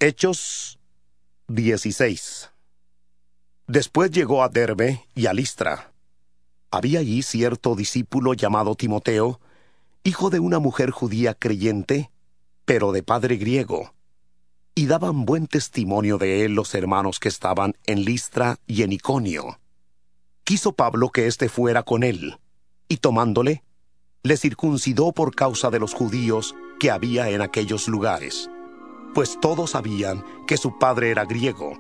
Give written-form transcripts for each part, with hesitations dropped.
Hechos 16. Después llegó a Derbe y a Listra. Había allí cierto discípulo llamado Timoteo, hijo de una mujer judía creyente, pero de padre griego. Y daban buen testimonio de él los hermanos que estaban en Listra y en Iconio. Quiso Pablo que éste fuera con él, y tomándole, le circuncidó por causa de los judíos que había en aquellos lugares, pues todos sabían que su padre era griego.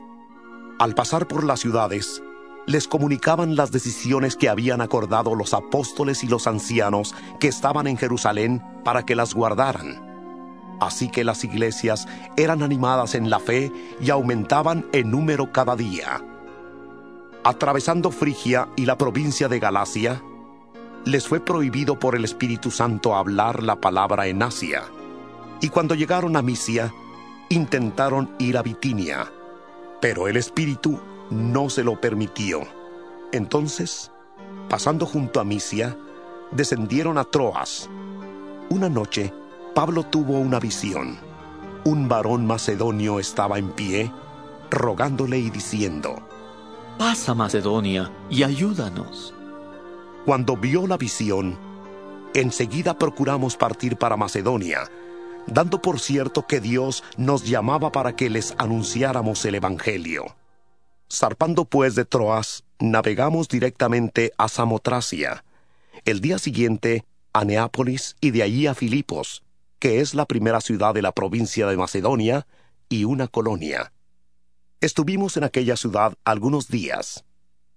Al pasar por las ciudades, les comunicaban las decisiones que habían acordado los apóstoles y los ancianos que estaban en Jerusalén para que las guardaran. Así que las iglesias eran animadas en la fe y aumentaban en número cada día. Atravesando Frigia y la provincia de Galacia, les fue prohibido por el Espíritu Santo hablar la palabra en Asia. Y cuando llegaron a Misia, intentaron ir a Bitinia, pero el Espíritu no se lo permitió. Entonces, pasando junto a Misia, descendieron a Troas. Una noche, Pablo tuvo una visión. Un varón macedonio estaba en pie, rogándole y diciendo: «Pasa, Macedonia, y ayúdanos». Cuando vio la visión, enseguida procuramos partir para Macedonia, dando por cierto que Dios nos llamaba para que les anunciáramos el Evangelio. Zarpando pues de Troas, navegamos directamente a Samotracia. El día siguiente a Neápolis y de allí a Filipos, que es la primera ciudad de la provincia de Macedonia y una colonia. Estuvimos en aquella ciudad algunos días.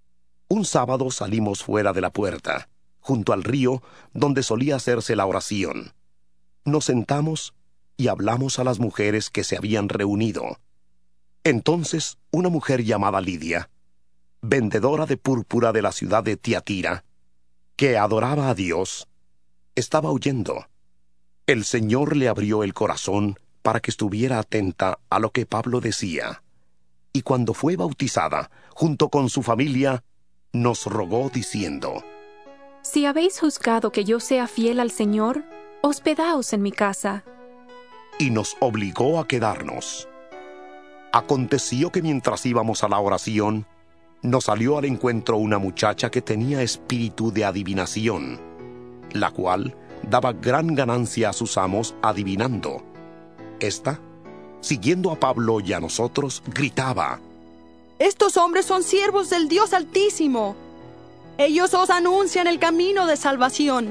Un sábado salimos fuera de la puerta, junto al río donde solía hacerse la oración. Nos sentamos y hablamos a las mujeres que se habían reunido. Entonces una mujer llamada Lidia, vendedora de púrpura de la ciudad de Tiatira, que adoraba a Dios, estaba oyendo. El Señor le abrió el corazón para que estuviera atenta a lo que Pablo decía. Y cuando fue bautizada, junto con su familia, nos rogó diciendo: «Si habéis juzgado que yo sea fiel al Señor, hospedaos en mi casa». Y nos obligó a quedarnos. Aconteció que mientras íbamos a la oración, nos salió al encuentro una muchacha que tenía espíritu de adivinación, la cual daba gran ganancia a sus amos adivinando. Esta, siguiendo a Pablo y a nosotros, gritaba: «Estos hombres son siervos del Dios Altísimo. Ellos os anuncian el camino de salvación».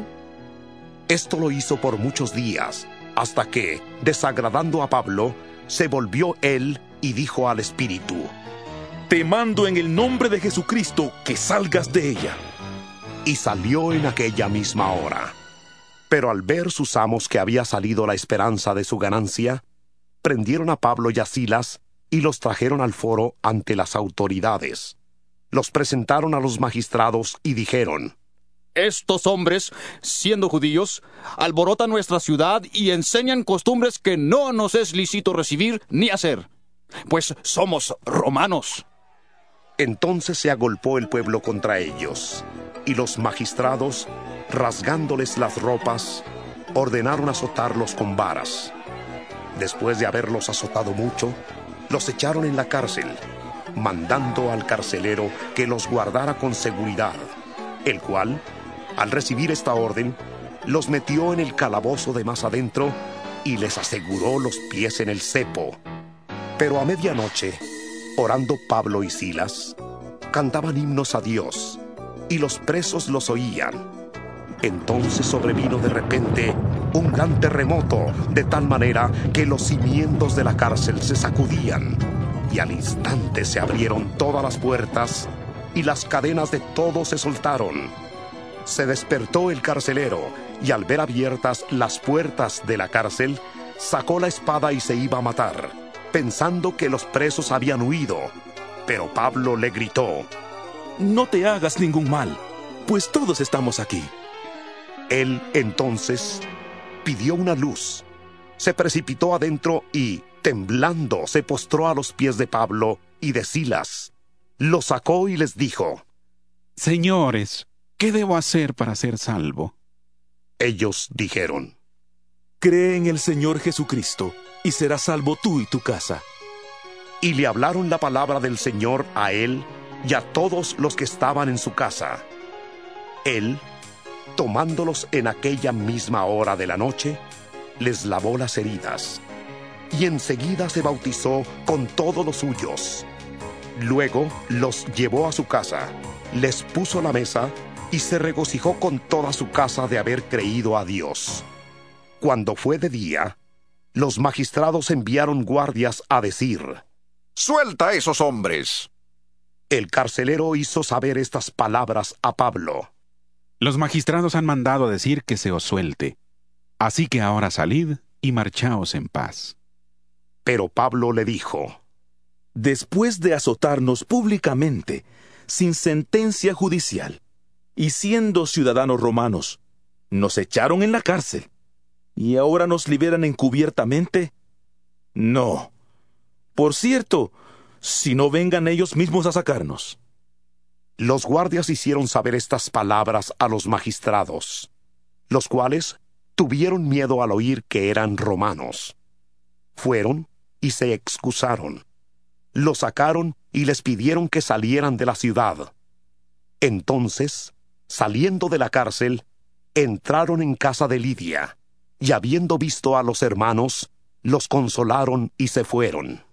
Esto lo hizo por muchos días, hasta que, desagradando a Pablo, se volvió él y dijo al espíritu: «Te mando en el nombre de Jesucristo que salgas de ella». Y salió en aquella misma hora. Pero al ver sus amos que había salido la esperanza de su ganancia, prendieron a Pablo y a Silas y los trajeron al foro ante las autoridades. Los presentaron a los magistrados y dijeron: «Estos hombres, siendo judíos, alborotan nuestra ciudad y enseñan costumbres que no nos es lícito recibir ni hacer, pues somos romanos». Entonces se agolpó el pueblo contra ellos, y los magistrados, rasgándoles las ropas, ordenaron azotarlos con varas. Después de haberlos azotado mucho, los echaron en la cárcel, mandando al carcelero que los guardara con seguridad, el cual, al recibir esta orden, los metió en el calabozo de más adentro y les aseguró los pies en el cepo. Pero a medianoche, orando Pablo y Silas, cantaban himnos a Dios, y los presos los oían. Entonces sobrevino de repente un gran terremoto, de tal manera que los cimientos de la cárcel se sacudían, y al instante se abrieron todas las puertas, y las cadenas de todos se soltaron. Se despertó el carcelero, y al ver abiertas las puertas de la cárcel, sacó la espada y se iba a matar, pensando que los presos habían huido. Pero Pablo le gritó: «No te hagas ningún mal, pues todos estamos aquí». Él entonces pidió una luz, se precipitó adentro y, temblando, se postró a los pies de Pablo y de Silas. Los sacó y les dijo: «Señores, ¿qué debo hacer para ser salvo?» Ellos dijeron: «Cree en el Señor Jesucristo, y serás salvo tú y tu casa». y le hablaron la palabra del Señor a él y a todos los que estaban en su casa. Él, tomándolos en aquella misma hora de la noche, les lavó las heridas, y enseguida se bautizó con todos los suyos. Luego los llevó a su casa, les puso la mesa, y se regocijó con toda su casa de haber creído a Dios. Cuando fue de día, los magistrados enviaron guardias a decir: ¡Suelta a esos hombres! El carcelero hizo saber estas palabras a Pablo. Los magistrados han mandado decir que se os suelte. Así que ahora salid y marchaos en paz. Pero Pablo le dijo: Después de azotarnos públicamente, sin sentencia judicial, y siendo ciudadanos romanos, nos echaron en la cárcel, y ahora nos liberan encubiertamente. No. Por cierto, si no vengan ellos mismos a sacarnos. Los guardias hicieron saber estas palabras a los magistrados, los cuales tuvieron miedo al oír que eran romanos. Fueron y se excusaron. Los sacaron y les pidieron que salieran de la ciudad. Entonces, saliendo de la cárcel, entraron en casa de Lidia, y habiendo visto a los hermanos, los consolaron y se fueron.